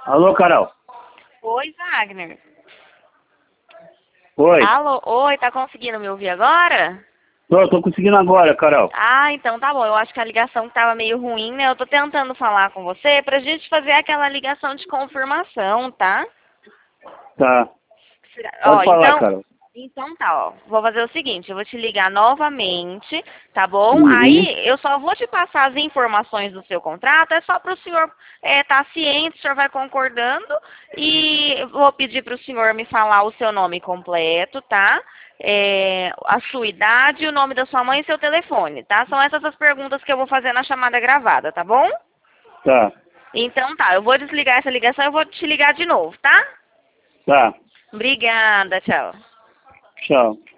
Alô, Carol. Oi, Wagner. Oi. Alô, oi, tá conseguindo me ouvir agora? Tô conseguindo agora, Carol. Ah, então tá bom. Eu acho que a ligação tava meio ruim, né? Eu tô tentando falar com você pra gente fazer aquela ligação de confirmação, tá? Tá. Ó, Pode falar, então, Carol. então tá, ó. Vou fazer o seguinte, eu vou te ligar novamente, tá bom? Uhum. Aí eu só vou te passar as informações do seu contrato, é só para o senhor tá ciente, o senhor vai concordando e vou pedir para o senhor me falar o seu nome completo, tá? A sua idade, o nome da sua mãe e seu telefone, tá? São essas as perguntas que eu vou fazer na chamada gravada, tá bom? Tá. Então tá, eu vou desligar essa ligação e eu vou te ligar de novo, tá? Tá. Obrigada, tchau. Tchau.